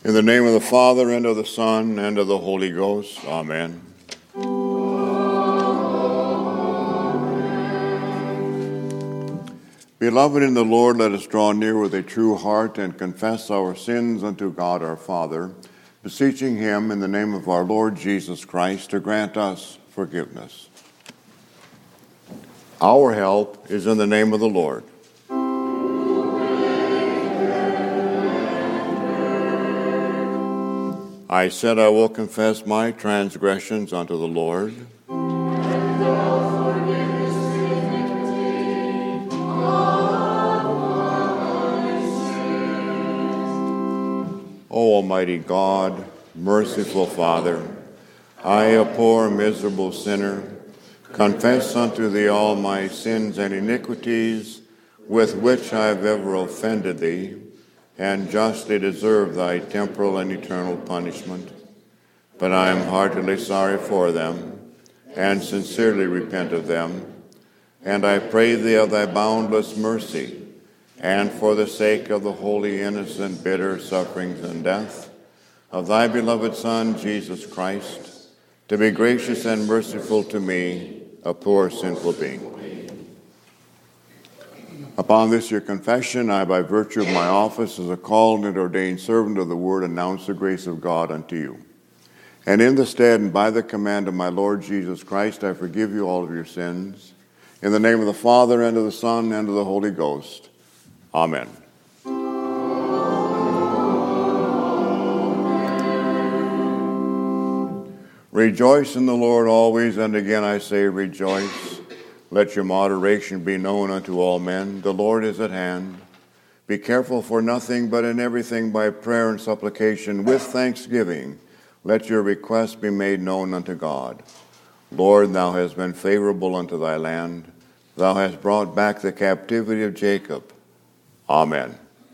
In the name of the Father, and of the Son, and of the Holy Ghost. Amen. Beloved in the Lord, let us draw near with a true heart and confess our sins unto God our Father, beseeching him in the name of our Lord Jesus Christ to grant us forgiveness. Our help is in the name of the Lord. I said, I will confess my transgressions unto the Lord. O Almighty God, merciful Father, I, a poor, miserable sinner, confess unto thee all my sins and iniquities with which I have ever offended thee, and justly deserve thy temporal and eternal punishment. But I am heartily sorry for them, and sincerely repent of them. And I pray thee of thy boundless mercy, and for the sake of the holy, innocent, bitter sufferings and death of thy beloved Son, Jesus Christ, to be gracious and merciful to me, a poor sinful being. Upon this your confession, I, by virtue of my office as a called and ordained servant of the word, announce the grace of God unto you. And in the stead and by the command of my Lord Jesus Christ, I forgive you all of your sins. In the name of the Father, and of the Son, and of the Holy Ghost. Amen. Rejoice in the Lord always, and again I say rejoice. Let your moderation be known unto all men. The Lord is at hand. Be careful for nothing, but in everything by prayer and supplication with thanksgiving. Let your requests be made known unto God. Lord, thou hast been favorable unto thy land. Thou hast brought back the captivity of Jacob. Amen.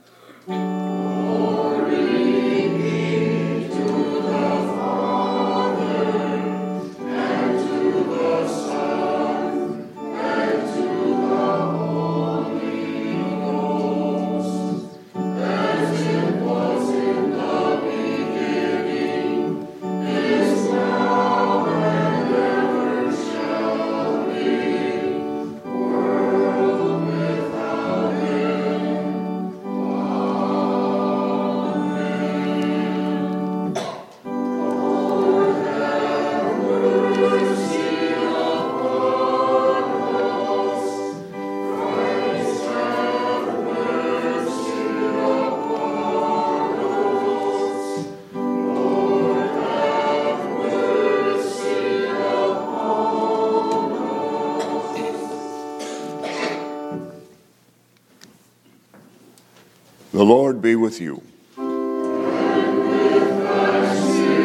The Lord be with you. And with thy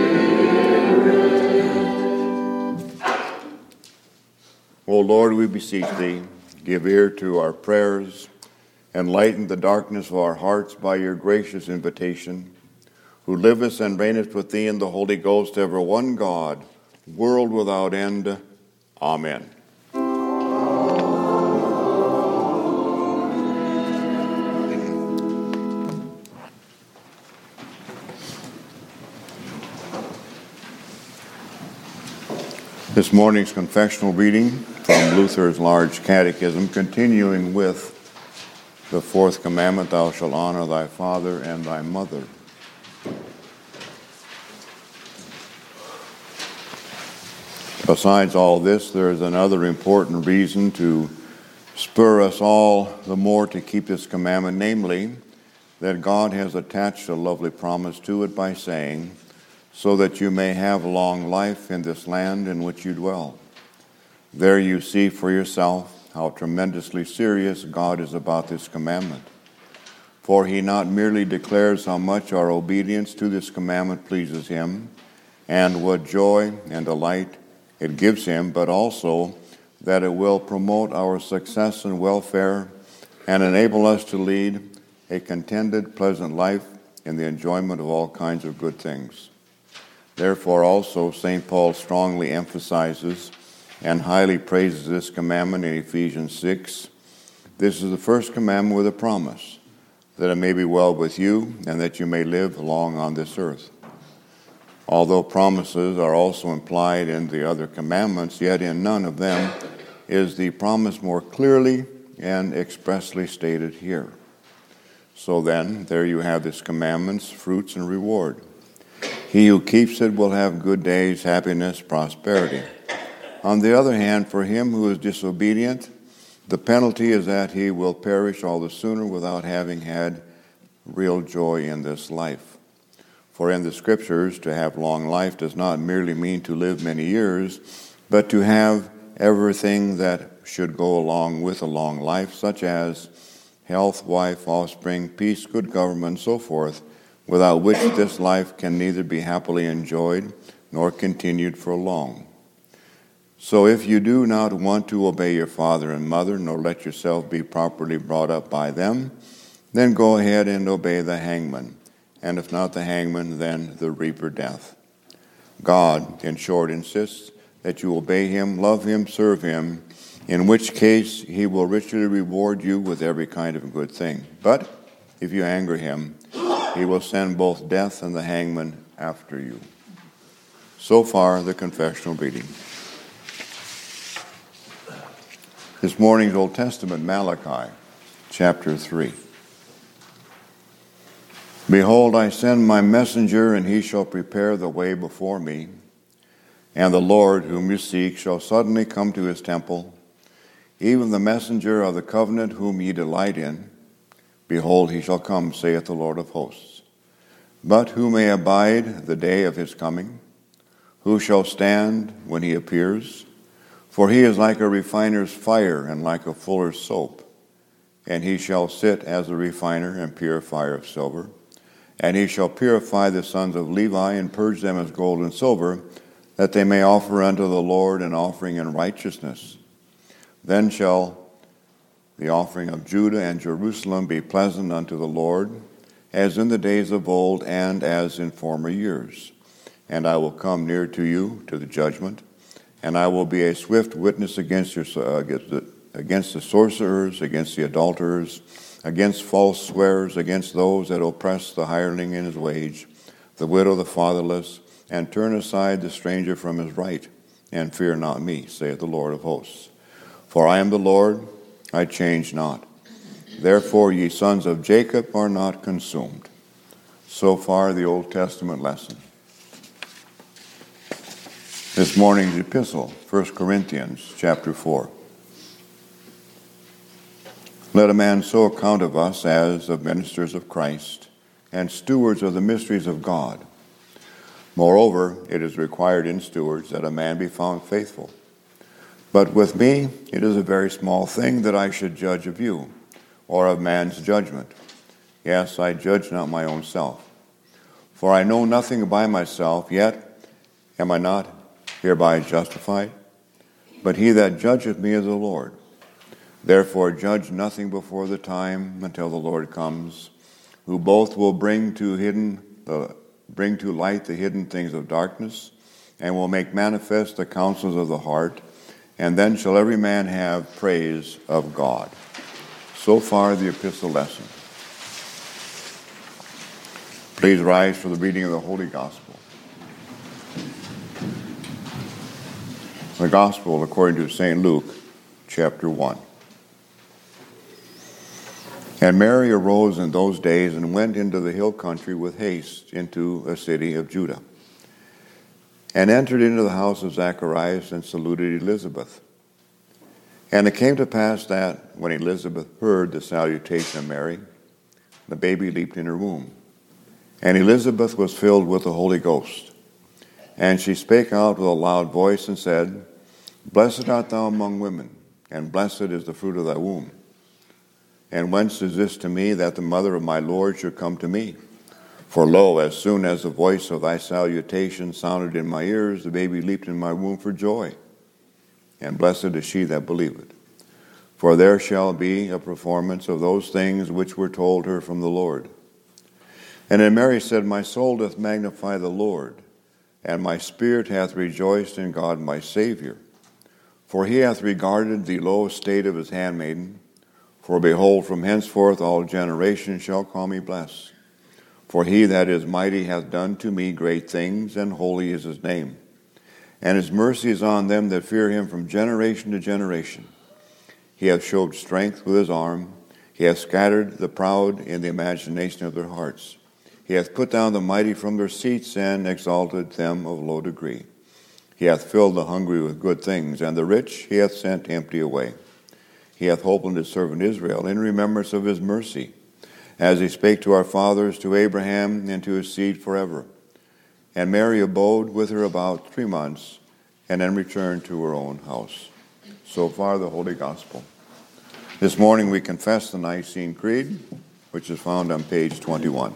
spirit. O Lord, we beseech thee, give ear to our prayers, enlighten the darkness of our hearts by your gracious invitation, who livest and reignest with thee in the Holy Ghost, ever one God, world without end. Amen. This morning's confessional reading from Luther's Large Catechism, continuing with the fourth commandment, thou shalt honor thy father and thy mother. Besides all this, there is another important reason to spur us all the more to keep this commandment, namely, that God has attached a lovely promise to it by saying, so that you may have long life in this land in which you dwell. There you see for yourself how tremendously serious God is about this commandment. For he not merely declares how much our obedience to this commandment pleases him, and what joy and delight it gives him, but also that it will promote our success and welfare and enable us to lead a contented, pleasant life in the enjoyment of all kinds of good things. Therefore also St. Paul strongly emphasizes and highly praises this commandment in Ephesians 6. This is the first commandment with a promise. that it may be well with you, and that you may live long on this earth. Although promises are also implied in the other commandments, yet in none of them is the promise more clearly and expressly stated here. So then, there you have this commandments, fruits, and reward. He who keeps it will have good days, happiness, prosperity. On the other hand, for him who is disobedient, the penalty is that he will perish all the sooner without having had real joy in this life. For in the Scriptures, to have long life does not merely mean to live many years, but to have everything that should go along with a long life, such as health, wife, offspring, peace, good government, and so forth, without which this life can neither be happily enjoyed nor continued for long. So if you do not want to obey your father and mother, nor let yourself be properly brought up by them, then go ahead and obey the hangman, and if not the hangman, then the reaper death. God, in short, insists that you obey him, love him, serve him, in which case he will richly reward you with every kind of good thing. But if you anger him, he will send both death and the hangman after you. So far, the confessional reading. This morning's Old Testament, Malachi, chapter 3. Behold, I send my messenger, and he shall prepare the way before me. And the Lord, whom you seek, shall suddenly come to his temple, even the messenger of the covenant whom ye delight in. Behold, he shall come, saith the Lord of hosts. But who may abide the day of his coming? Who shall stand when he appears? For he is like a refiner's fire and like a fuller's soap. And he shall sit as a refiner and purifier of silver. And he shall purify the sons of Levi and purge them as gold and silver, that they may offer unto the Lord an offering in righteousness. Then shall the offering of Judah and Jerusalem be pleasant unto the Lord, as in the days of old and as in former years. And I will come near to you to the judgment, and I will be a swift witness against the sorcerers, against the adulterers, against false swearers, against those that oppress the hireling in his wage, the widow, the fatherless, and turn aside the stranger from his right, and fear not me, saith the Lord of hosts. For I am the Lord, I change not. Therefore ye sons of Jacob are not consumed. So far the Old Testament lesson. This morning's epistle, 1 Corinthians chapter 4. Let a man so account of us as of ministers of Christ and stewards of the mysteries of God. Moreover, it is required in stewards that a man be found faithful. But with me it is a very small thing that I should judge of you, or of man's judgment. Yes, I judge not my own self. For I know nothing by myself, yet am I not hereby justified? But he that judgeth me is the Lord. Therefore judge nothing before the time until the Lord comes, who both will bring to light the hidden things of darkness, and will make manifest the counsels of the heart, and then shall every man have praise of God. So far the epistle lesson. Please rise for the reading of the Holy Gospel. The Gospel according to St. Luke, chapter 1. And Mary arose in those days and went into the hill country with haste into a city of Judah, and entered into the house of Zacharias and saluted Elizabeth. And it came to pass that, when Elizabeth heard the salutation of Mary, the baby leaped in her womb. And Elizabeth was filled with the Holy Ghost. And she spake out with a loud voice and said, Blessed art thou among women, and blessed is the fruit of thy womb. And whence is this to me, that the mother of my Lord should come to me? For lo, as soon as the voice of thy salutation sounded in my ears, the baby leaped in my womb for joy. And blessed is she that believeth. For there shall be a performance of those things which were told her from the Lord. And then Mary said, My soul doth magnify the Lord, and my spirit hath rejoiced in God my Savior. For he hath regarded the low estate of his handmaiden. For behold, from henceforth all generations shall call me blessed. For he that is mighty hath done to me great things, and holy is his name. And his mercy is on them that fear him from generation to generation. He hath showed strength with his arm. He hath scattered the proud in the imagination of their hearts. He hath put down the mighty from their seats, and exalted them of low degree. He hath filled the hungry with good things, and the rich he hath sent empty away. He hath opened his servant Israel in remembrance of his mercy, as he spake to our fathers, to Abraham, and to his seed forever. And Mary abode with her about 3 months, and then returned to her own house. So far, the Holy Gospel. This morning we confess the Nicene Creed, which is found on page 21.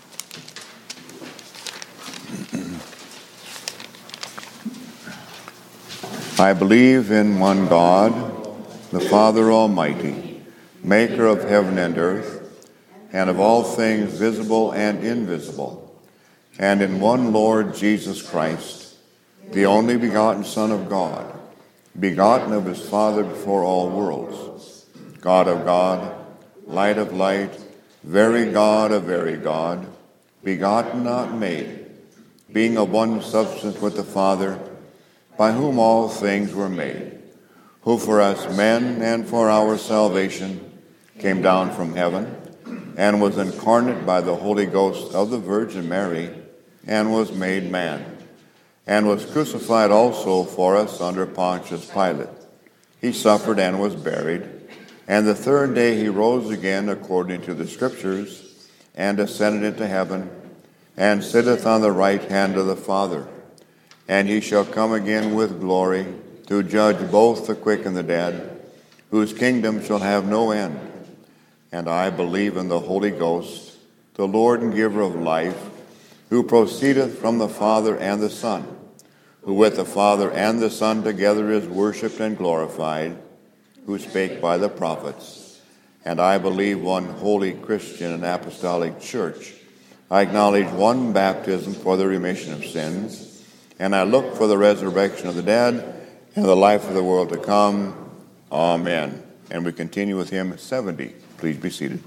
I believe in one God, the Father Almighty, maker of heaven and earth, and of all things visible and invisible, and in one Lord Jesus Christ, the only begotten Son of God, begotten of his Father before all worlds, God of God, light of light, very God of very God, begotten, not made, being of one substance with the Father, by whom all things were made, who for us men and for our salvation came down from heaven, and was incarnate by the Holy Ghost of the Virgin Mary, and was made man, and was crucified also for us under Pontius Pilate. He suffered and was buried, and the third day he rose again according to the Scriptures, and ascended into heaven, and sitteth on the right hand of the Father. And he shall come again with glory, to judge both the quick and the dead, whose kingdom shall have no end. And I believe in the Holy Ghost, the Lord and giver of life, who proceedeth from the Father and the Son, who with the Father and the Son together is worshipped and glorified, who spake by the prophets. And I believe one holy Christian and apostolic church. I acknowledge one baptism for the remission of sins, and I look for the resurrection of the dead and the life of the world to come. Amen. And we continue with hymn 70. Please be seated.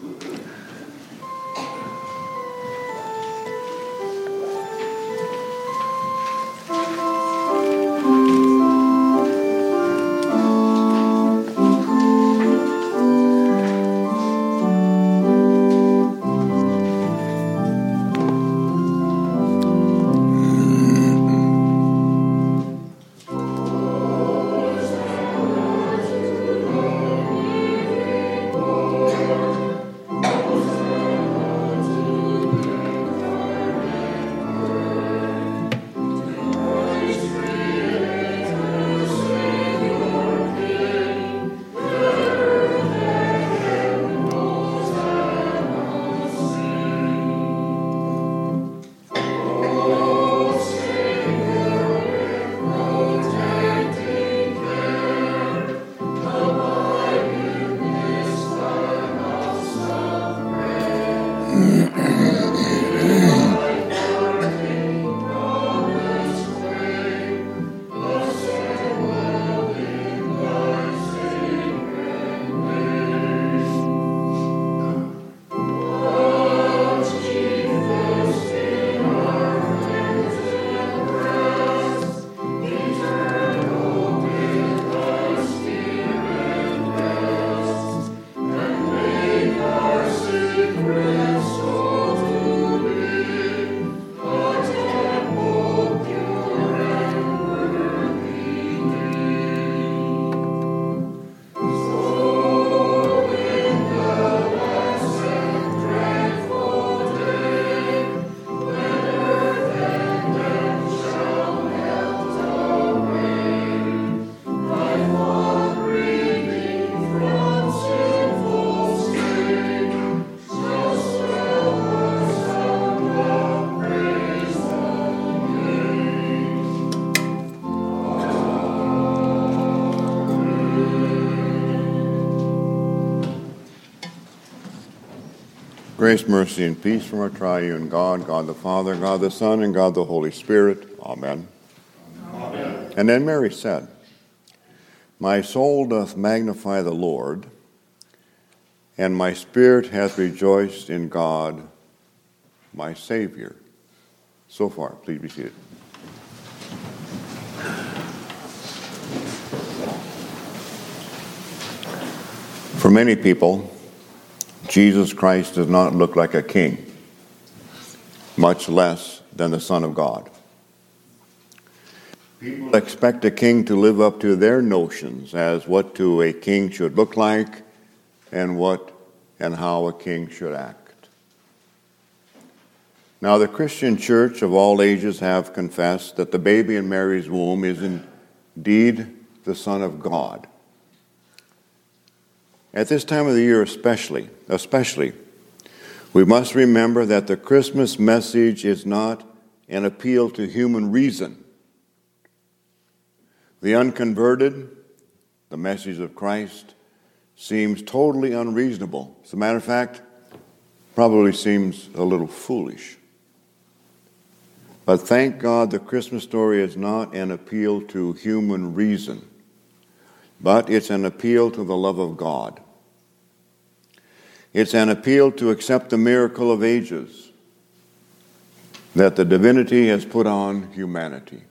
Grace, mercy, and peace from our triune God, God the Father, God the Son, and God the Holy Spirit. Amen. Amen. And then Mary said, My soul doth magnify the Lord, and my spirit hath rejoiced in God, my Savior. So far, please be seated. For many people, Jesus Christ does not look like a king, much less than the Son of God. People expect a king to live up to their notions as what a king should look like and what and how a king should act. Now, the Christian church of all ages have confessed that the baby in Mary's womb is indeed the Son of God. At this time of the year especially, we must remember that the Christmas message is not an appeal to human reason. The unconverted, the message of Christ, seems totally unreasonable. As a matter of fact, probably seems a little foolish. But thank God the Christmas story is not an appeal to human reason, but it's an appeal to the love of God. It's an appeal to accept the miracle of ages that the divinity has put on humanity.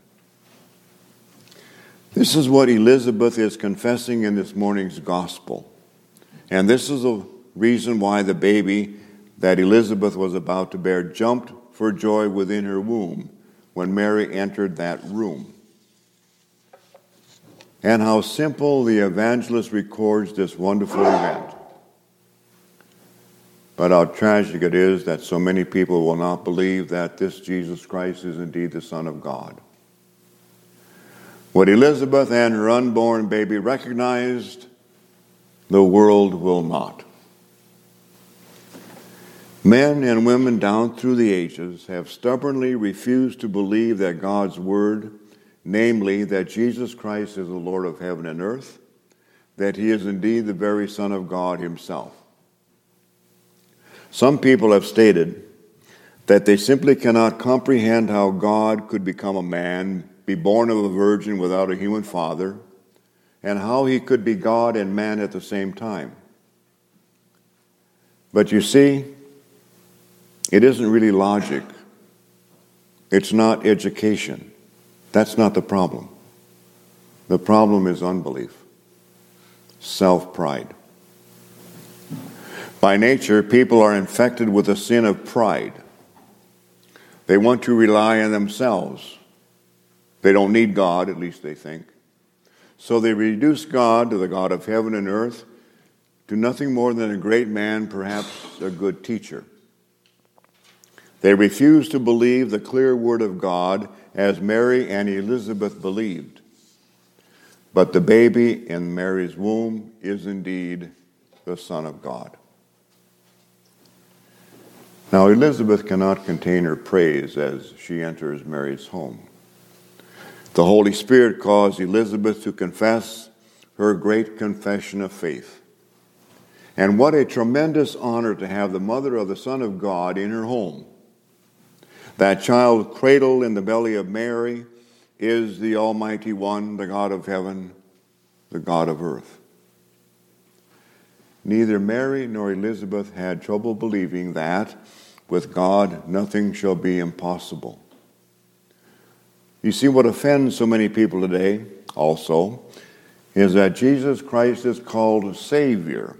This is what Elizabeth is confessing in this morning's gospel. And this is the reason why the baby that Elizabeth was about to bear jumped for joy within her womb when Mary entered that room. And how simple the evangelist records this wonderful event. But how tragic it is that so many people will not believe that this Jesus Christ is indeed the Son of God. What Elizabeth and her unborn baby recognized, the world will not. Men and women down through the ages have stubbornly refused to believe that God's word, namely that Jesus Christ is the Lord of heaven and earth, that he is indeed the very Son of God himself. Some people have stated that they simply cannot comprehend how God could become a man, be born of a virgin without a human father, and how he could be God and man at the same time. But you see, it isn't really logic. It's not education. That's not the problem. The problem is unbelief, self-pride. By nature, people are infected with a sin of pride. They want to rely on themselves. They don't need God, at least they think. So they reduce God, to the God of heaven and earth, to nothing more than a great man, perhaps a good teacher. They refuse to believe the clear word of God as Mary and Elizabeth believed. But the baby in Mary's womb is indeed the Son of God. Now, Elizabeth cannot contain her praise as she enters Mary's home. The Holy Spirit caused Elizabeth to confess her great confession of faith. And what a tremendous honor to have the mother of the Son of God in her home. That child cradled in the belly of Mary is the Almighty One, the God of heaven, the God of earth. Neither Mary nor Elizabeth had trouble believing that with God nothing shall be impossible. You see, what offends so many people today also is that Jesus Christ is called Savior.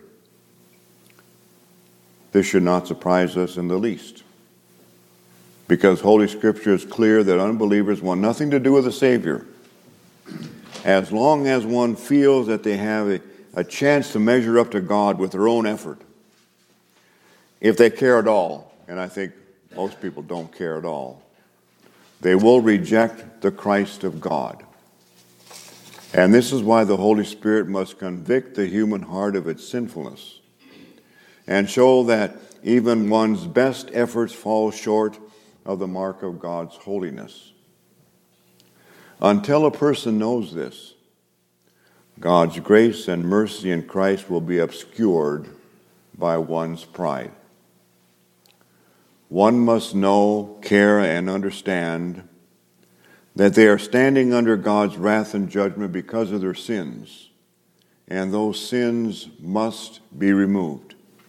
This should not surprise us in the least, because Holy Scripture is clear that unbelievers want nothing to do with the Savior. As long as one feels that they have a chance to measure up to God with their own effort, if they care at all, and I think most people don't care at all, they will reject the Christ of God. And this is why the Holy Spirit must convict the human heart of its sinfulness and show that even one's best efforts fall short of the mark of God's holiness. Until a person knows this, God's grace and mercy in Christ will be obscured by one's pride. One must know, care, and understand that they are standing under God's wrath and judgment because of their sins, and those sins must be removed.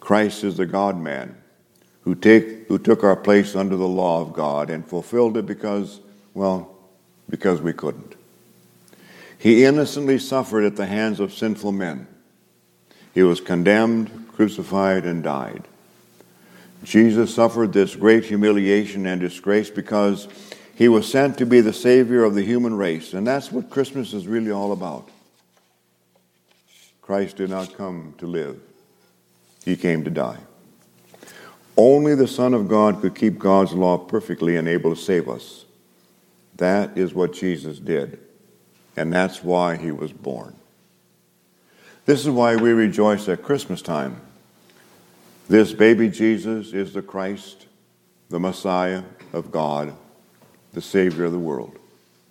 Christ is the God-man who took our place under the law of God and fulfilled it because we couldn't. He innocently suffered at the hands of sinful men. He was condemned, crucified, and died. Jesus suffered this great humiliation and disgrace because he was sent to be the Savior of the human race. And that's what Christmas is really all about. Christ did not come to live. He came to die. Only the Son of God could keep God's law perfectly and able to save us. That is what Jesus did. And that's why he was born. This is why we rejoice at Christmas time. This baby Jesus is the Christ, the Messiah of God, the Savior of the world.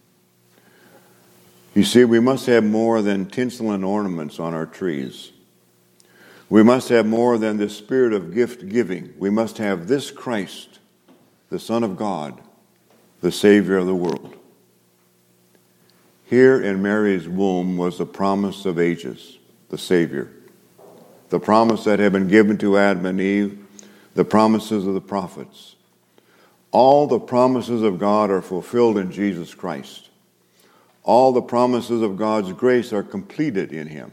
You see, we must have more than tinsel and ornaments on our trees. We must have more than the spirit of gift giving. We must have this Christ, the Son of God, the Savior of the world. Here in Mary's womb was the promise of ages, the Savior. The promise that had been given to Adam and Eve, the promises of the prophets. All the promises of God are fulfilled in Jesus Christ. All the promises of God's grace are completed in him.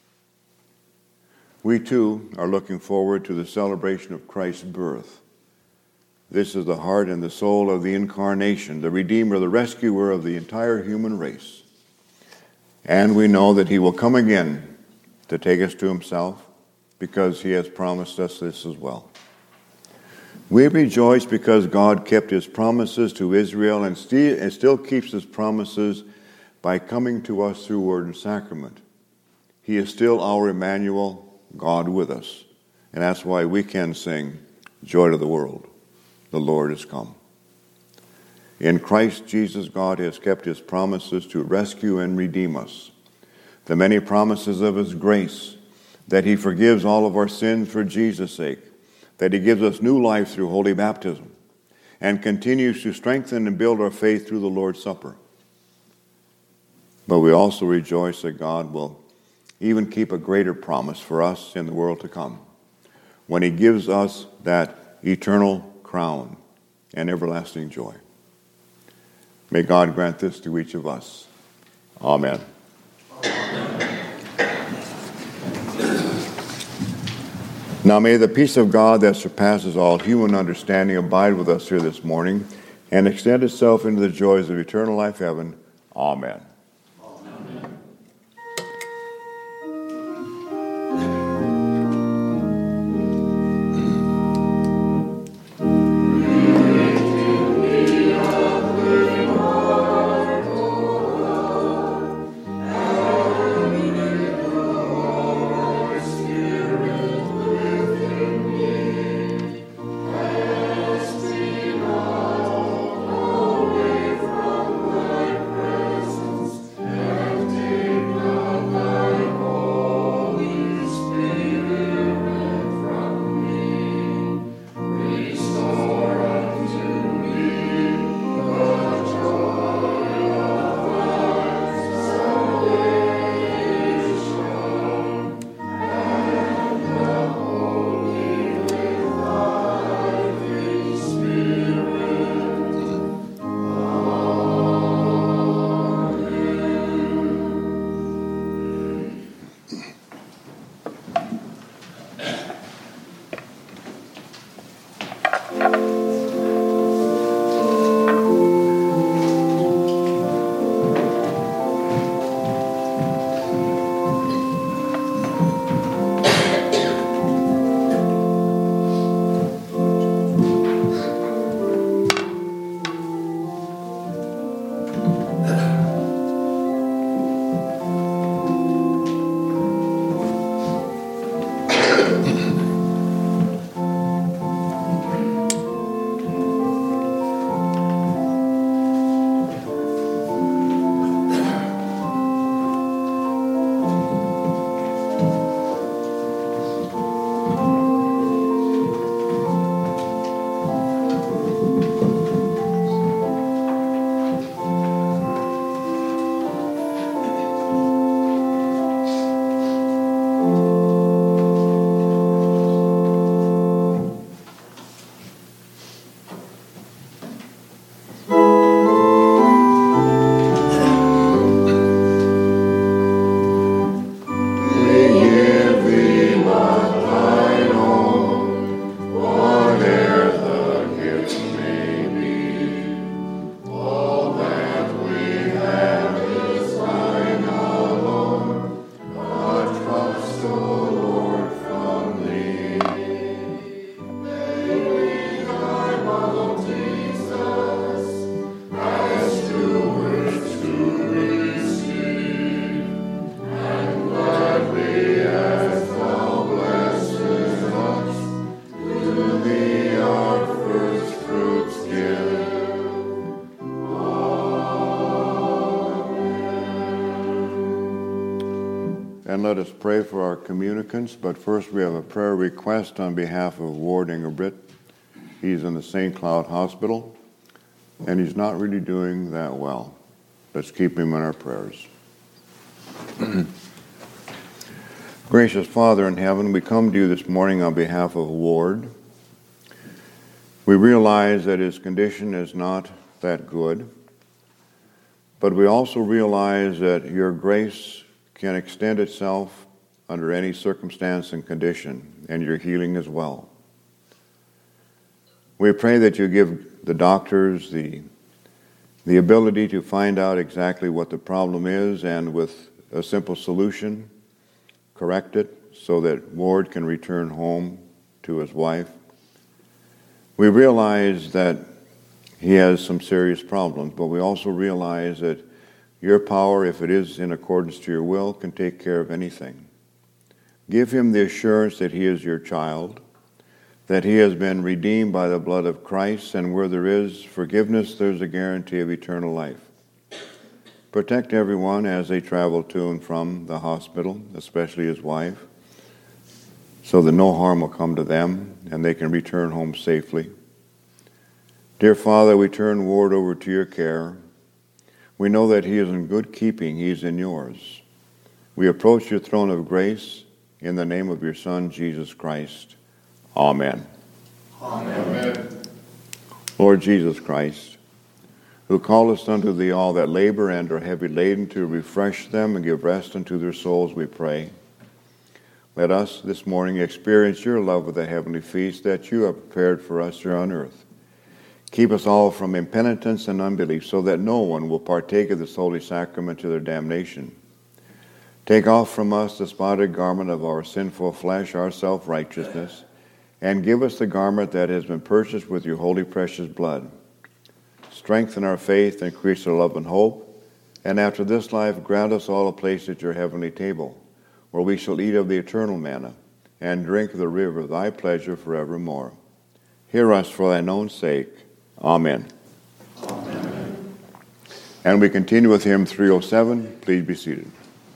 We too are looking forward to the celebration of Christ's birth. This is the heart and the soul of the incarnation, the Redeemer, the rescuer of the entire human race. And we know that he will come again to take us to himself because he has promised us this as well. We rejoice because God kept his promises to Israel and still keeps his promises by coming to us through word and sacrament. He is still our Emmanuel, God with us. And that's why we can sing, Joy to the world, the Lord is come. In Christ Jesus, God has kept his promises to rescue and redeem us. The many promises of his grace, that he forgives all of our sins for Jesus' sake, that he gives us new life through holy baptism, and continues to strengthen and build our faith through the Lord's Supper. But we also rejoice that God will even keep a greater promise for us in the world to come, when he gives us that eternal crown and everlasting joy. May God grant this to each of us. Amen. Now may the peace of God that surpasses all human understanding abide with us here this morning and extend itself into the joys of eternal life heaven. Amen. Amen. let us pray for our communicants, but first we have a prayer request on behalf of Ward Ingerbrit. He's in the St. Cloud Hospital, and he's not really doing that well. Let's keep him in our prayers. Gracious Father in heaven, we come to you this morning on behalf of Ward. We realize that his condition is not that good, but we also realize that your grace can extend itself under any circumstance and condition, and your healing as well. We pray that you give the doctors the ability to find out exactly what the problem is, and with a simple solution, correct it so that Ward can return home to his wife. We realize that he has some serious problems, but we also realize that your power, if it is in accordance to your will, can take care of anything. Give him the assurance that he is your child, that he has been redeemed by the blood of Christ, and where there is forgiveness, there's a guarantee of eternal life. Protect everyone as they travel to and from the hospital, especially his wife, so that no harm will come to them and they can return home safely. Dear Father, we turn Ward over to your care. We know that he is in good keeping. He is in yours. We approach your throne of grace in the name of your Son, Jesus Christ. Amen. Amen. Lord Jesus Christ, who callest unto thee all that labor and are heavy laden, to refresh them and give rest unto their souls, we pray. Let us this morning experience your love with the heavenly feast that you have prepared for us here on earth. Keep us all from impenitence and unbelief, so that no one will partake of this holy sacrament to their damnation. Take off from us the spotted garment of our sinful flesh, our self-righteousness, and give us the garment that has been purchased with your holy precious blood. Strengthen our faith, increase our love and hope, and after this life grant us all a place at your heavenly table, where we shall eat of the eternal manna and drink of the river of thy pleasure forevermore. Hear us for thine own sake. Amen. Amen. And we continue with hymn 307. Please be seated.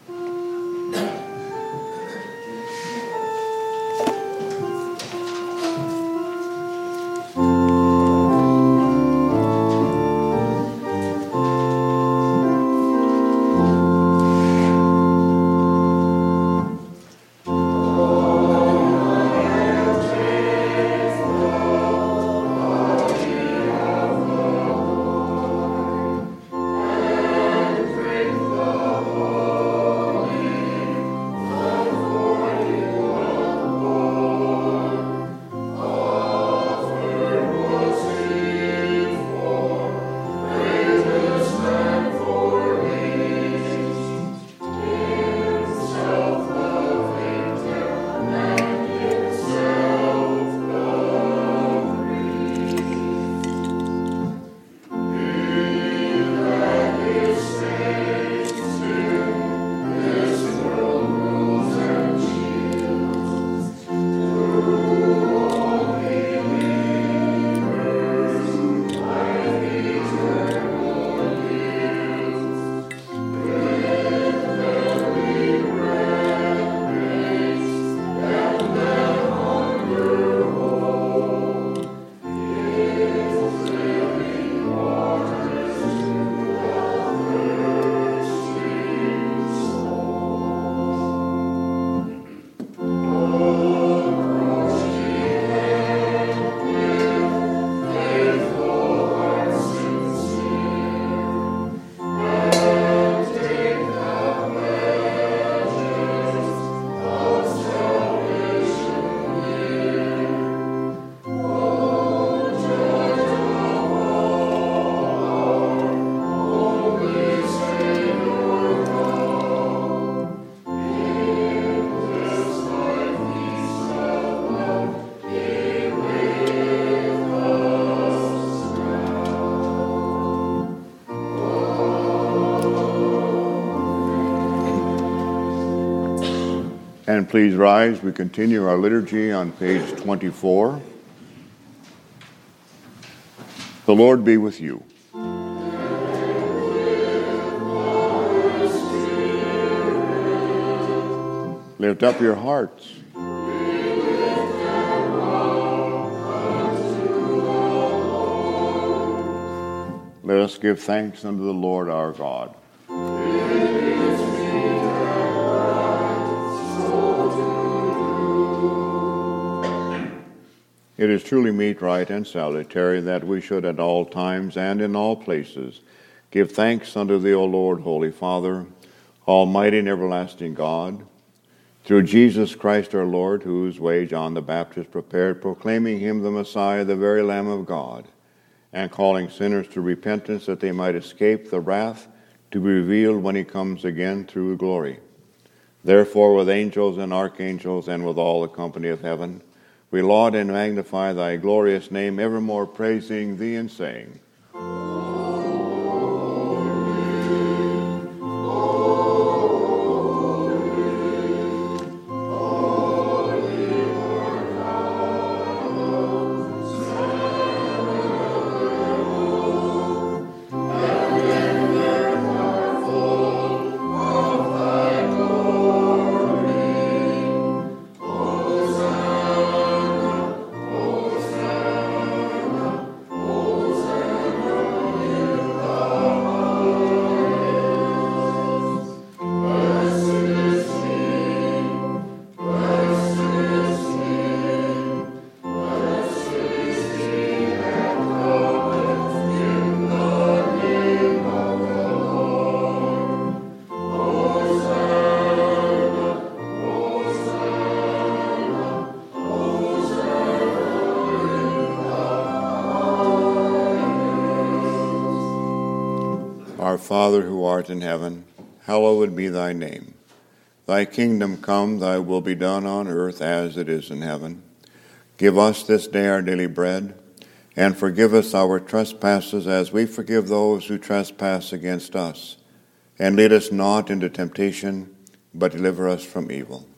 And please rise. We continue our liturgy on page 24. The Lord be with you. Lift up your hearts. Let us give thanks unto the Lord our God. It is truly meet, right, and salutary that we should at all times and in all places give thanks unto thee, O Lord, Holy Father, Almighty and everlasting God, through Jesus Christ our Lord, whose way John the Baptist prepared, proclaiming him the Messiah, the very Lamb of God, and calling sinners to repentance that they might escape the wrath to be revealed when he comes again through glory. Therefore, with angels and archangels and with all the company of heaven, we laud and magnify thy glorious name, evermore praising thee and saying, Our Father who art in heaven, hallowed be thy name. Thy kingdom come, thy will be done on earth as it is in heaven. Give us this day our daily bread, and forgive us our trespasses as we forgive those who trespass against us. And lead us not into temptation, but deliver us from evil.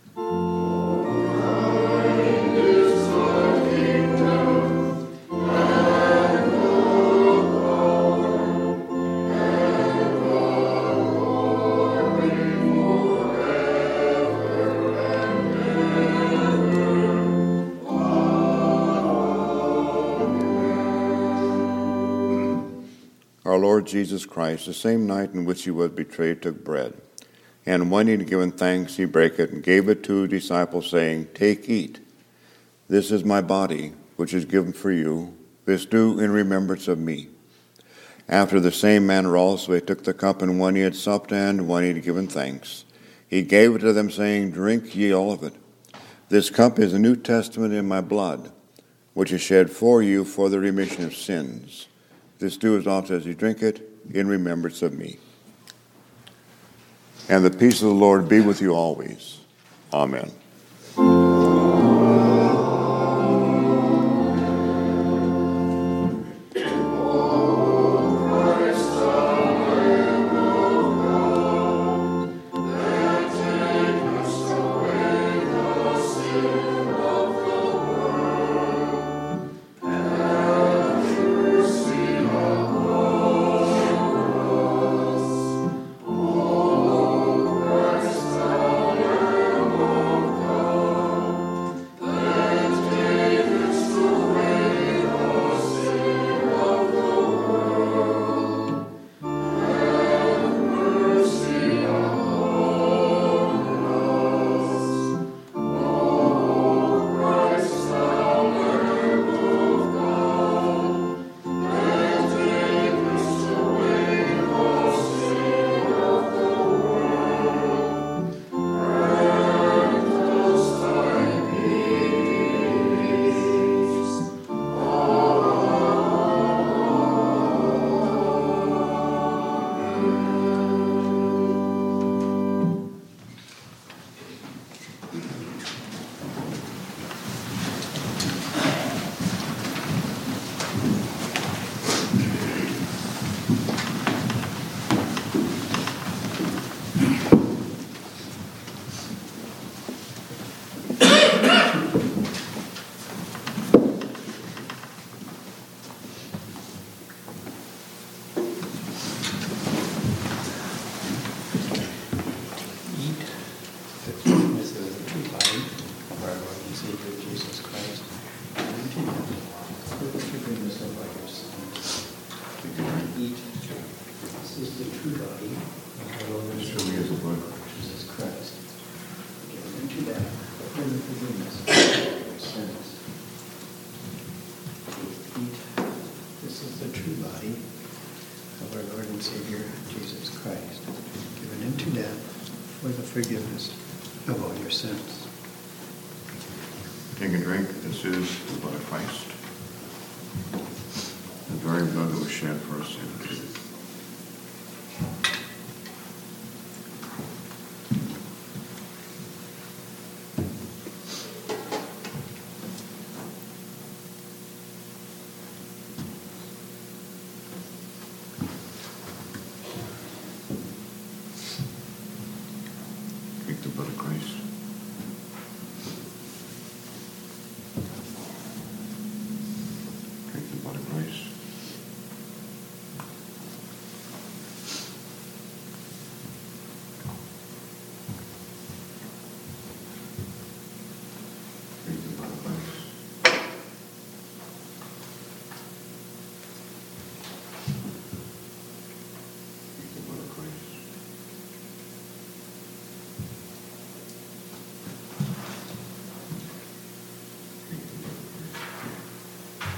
Our Lord Jesus Christ, the same night in which he was betrayed, took bread. And when he had given thanks, he brake it and gave it to his disciples, saying, Take, eat. This is my body, which is given for you. This do in remembrance of me. After the same manner also he took the cup, and when he had supped, and when he had given thanks, he gave it to them, saying, Drink ye all of it. This cup is the New Testament in my blood, which is shed for you for the remission of sins. This do as often as you drink it in remembrance of me. And the peace of the Lord be with you always. Amen. forgiveness of all your sins. Take a drink. This is the blood of Christ, the very blood that was shed for our sins. Drink the blood of Christ. Drink the blood of Christ. Drink the blood of Christ. Drink the blood of Christ. Drink the blood of Christ.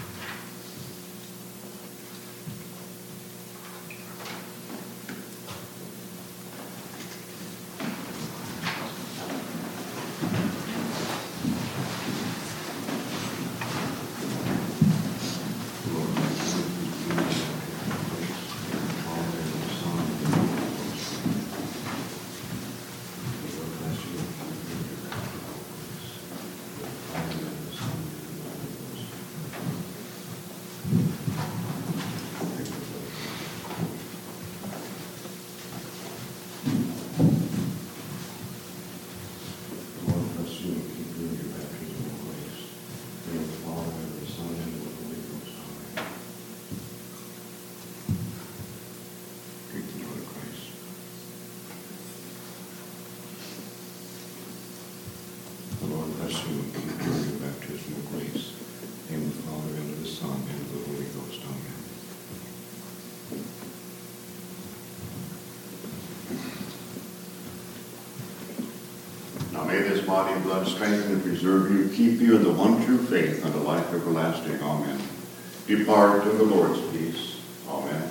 Lord, bless you. Father, and the Son, and the Holy Ghost. Lord, bless you. Father, and the Son, and the Holy Ghost. Drink the blood of Christ. Lord, bless you and keep you in your baptismal grace. In the Father, and the Son, and the Holy Ghost. Amen. Drink the blood of Christ. The Lord bless you and keep you in your baptismal grace. In the Father, and of the Son, and of the Holy Ghost. Amen. Now may this body and blood strengthen and preserve you, keep you in the one true faith unto life everlasting. Amen. Depart in the Lord's peace. Amen.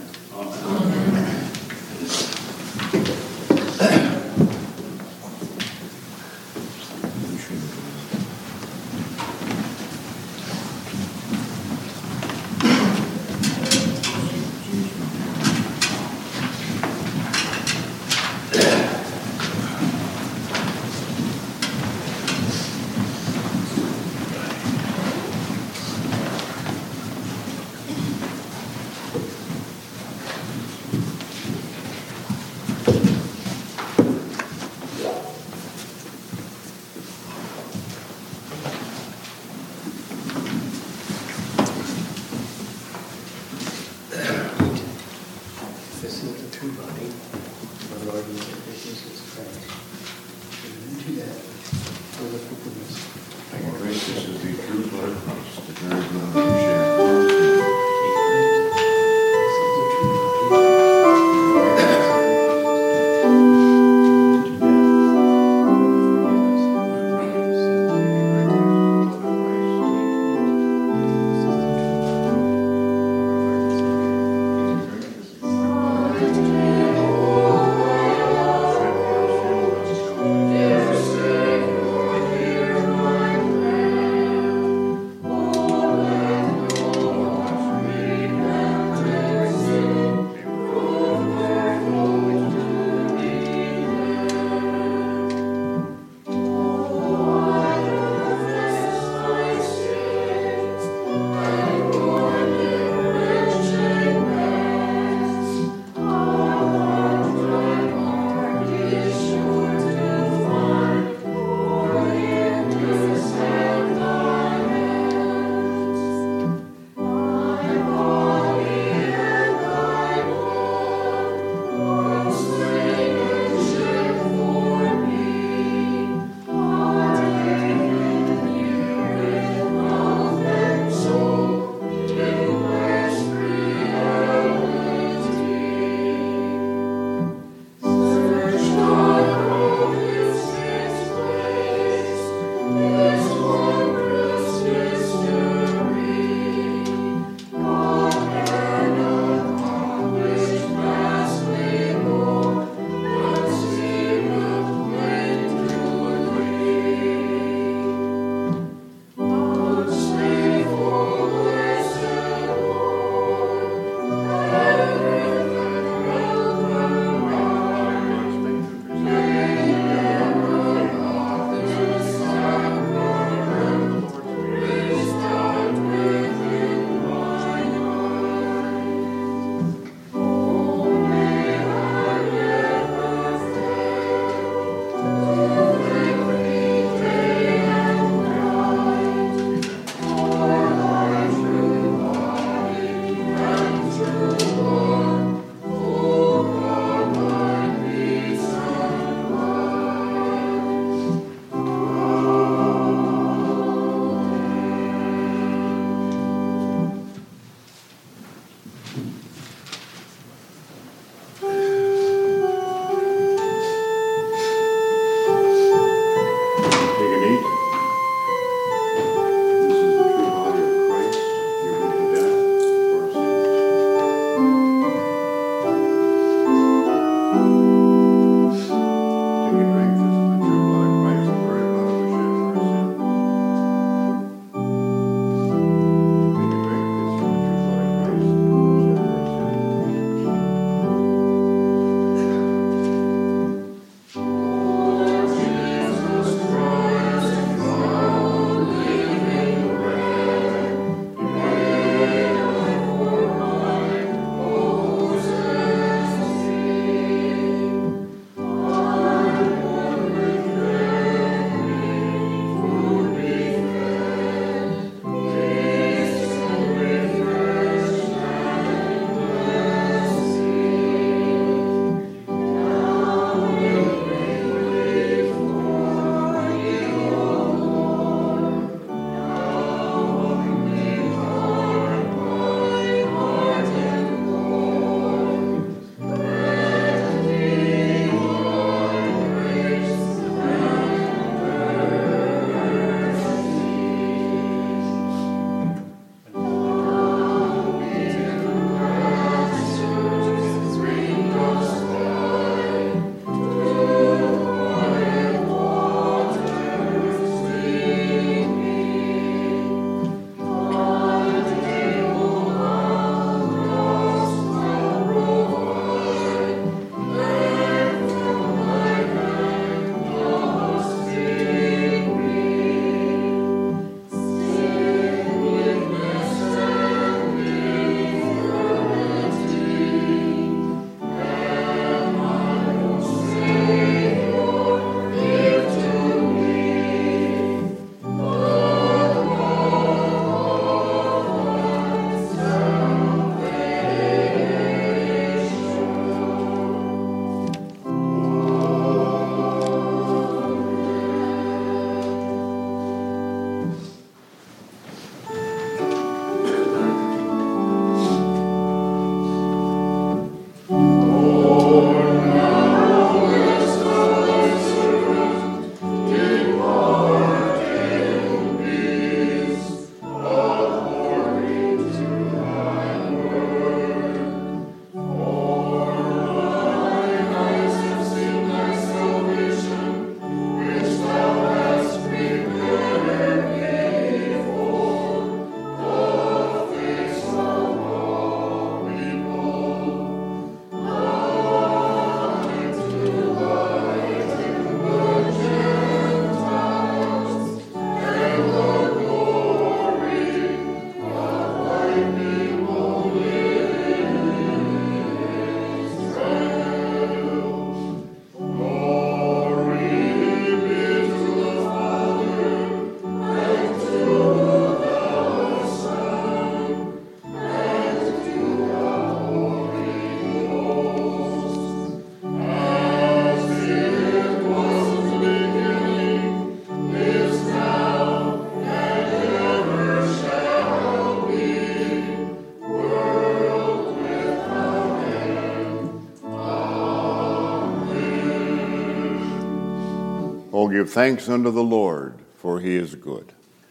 Oh, give thanks unto the Lord, for he is good.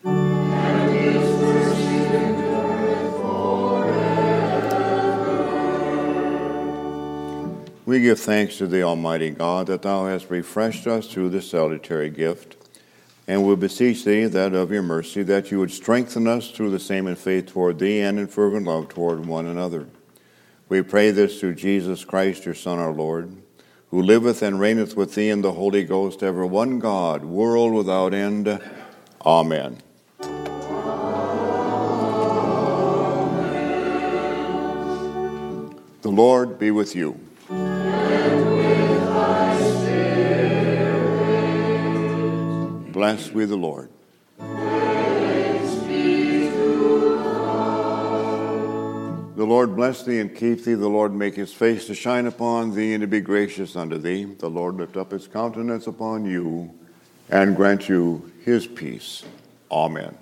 We give thanks to the Almighty God that thou hast refreshed us through this salutary gift, and we beseech thee that of your mercy that you would strengthen us through the same in faith toward thee and in fervent love toward one another. We pray this through Jesus Christ, your Son, our Lord, who liveth and reigneth with thee in the Holy Ghost, ever one God, world without end. Amen. The Lord be with you. Blessed be the Lord. The Lord bless thee and keep thee. The Lord make his face to shine upon thee and to be gracious unto thee. The Lord lift up his countenance upon you and grant you his peace. Amen.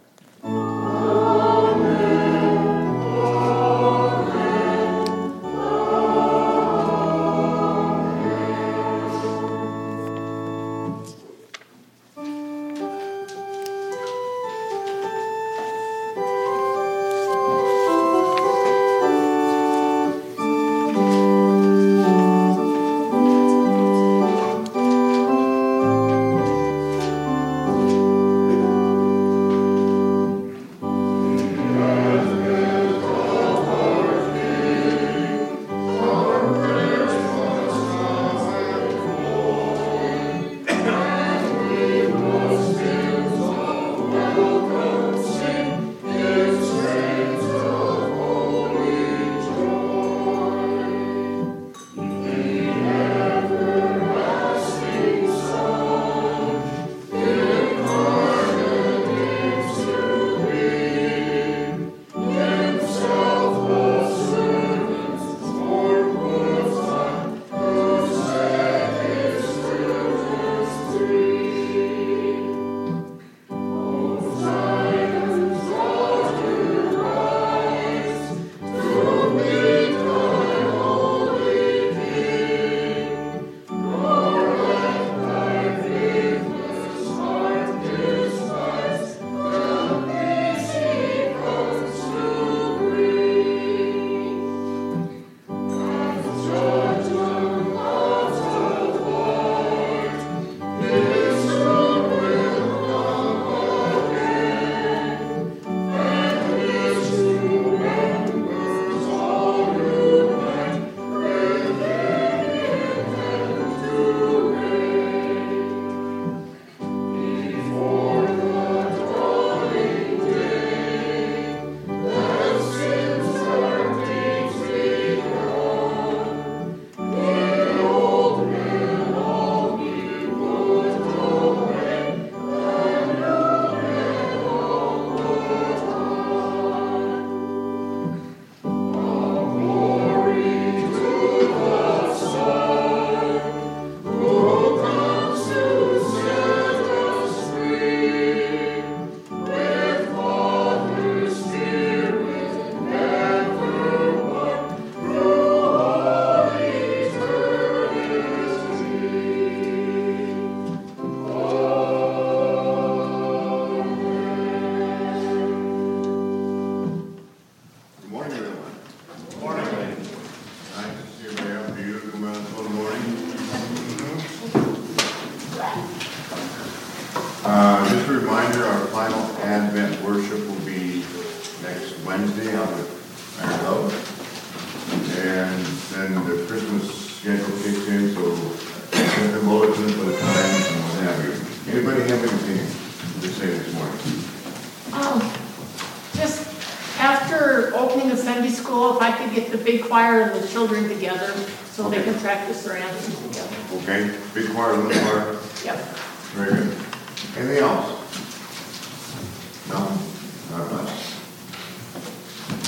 Just a reminder, our final Advent worship will be next Wednesday out at Iron Love. And then the Christmas schedule kicks in, so get the bulletin for the times and what have you. Anybody have anything to say this morning? Just after opening the Sunday school, if I could get the big choir and the children together so they can practice their anthems together. Okay, big choir, little choir. Yep. Very good. Anything else? No? Not much.